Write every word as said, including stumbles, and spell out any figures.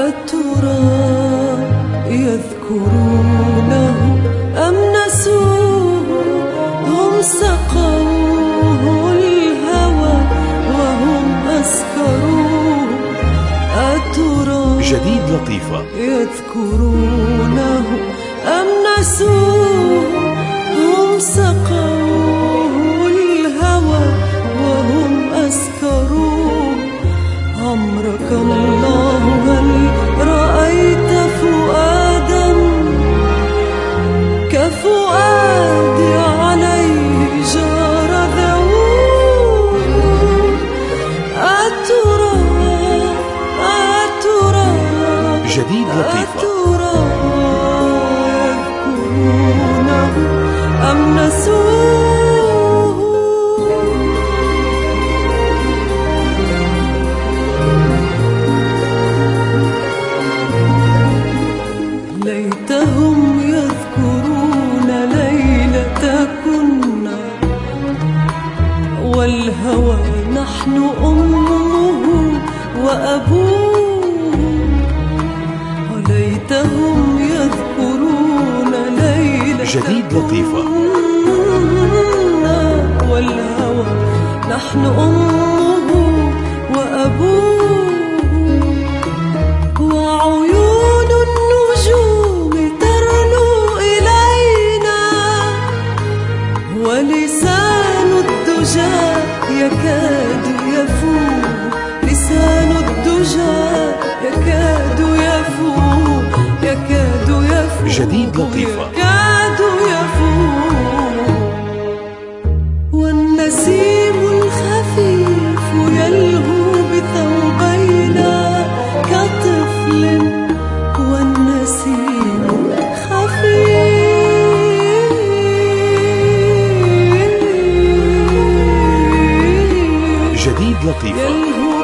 أترى يذكرونه أم نسوه؟ هم سقوه الهوى وهم أسكروه. أترى جديد لطيفة يذكرونه أم نسوه؟ هم سقوه الهوى وهم أسكروه. عمرك الله هل رأيت فؤادا كفؤادي عليه جار ذووه؟ أترى أترى جديد لطيفة أترى يذكرونه أم نسوه؟ ليتهم يذكرون ليلة كنا والهوى نحن أمه وأبوه. وليتهم يذكرون ليلة جديد لطيفة كنا والهوى نحن أمه وأبوه. وعيون النجوم ترنو إلينا ولسان الدجى يكاد يفوه. لسان الدجى يكاد يفوه يكاد يفوه جديد لطيفة يكاد يفوه. والنسيم الخفيف يلهو بثوبينا كطفل. والنسيم خفيف جديد لطيفة يلهو